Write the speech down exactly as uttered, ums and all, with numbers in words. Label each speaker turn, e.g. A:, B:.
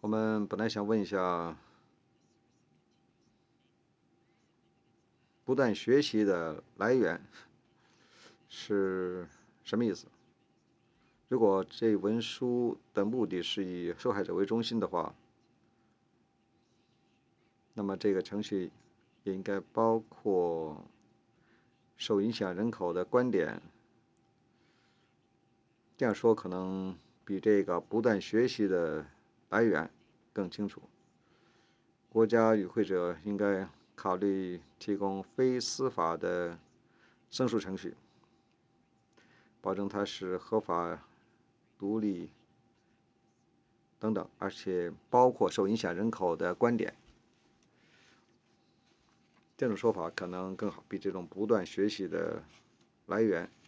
A: 我们本来想问一下，不断学习的来源是什么意思？如果这文书的目的是以受害者为中心的话，那么这个程序也应该包括受影响人口的观点。这样说可能比这个不断学习的来源更清楚。国家与会者应该考虑提供非司法的申诉程序，保证它是合法、独立等等，而且包括受影响人口的观点。这种说法可能更好，比这种不断学习的来源